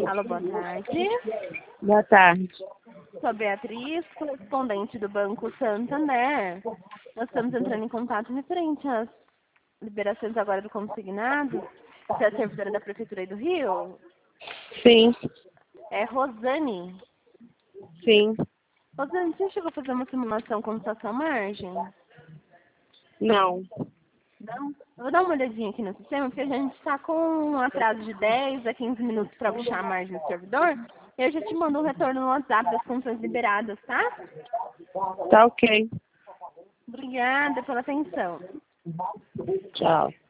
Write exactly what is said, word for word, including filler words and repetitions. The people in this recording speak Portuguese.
Alô, boa tarde. Boa tarde. Sou a Beatriz, correspondente do Banco Santander. Nós estamos entrando em contato referente às liberações agora do consignado. Você é a servidora da Prefeitura aí do Rio? Sim, É Rosane. sim. Rosane, você chegou a fazer uma simulação com estação margem? Não. Não? Eu vou dar uma olhadinha aqui no sistema, porque a gente está com um atraso de dez a quinze minutos para puxar a margem do servidor. Eu já te mando um retorno no WhatsApp das funções liberadas, tá? Tá ok. Obrigada pela atenção. Tchau.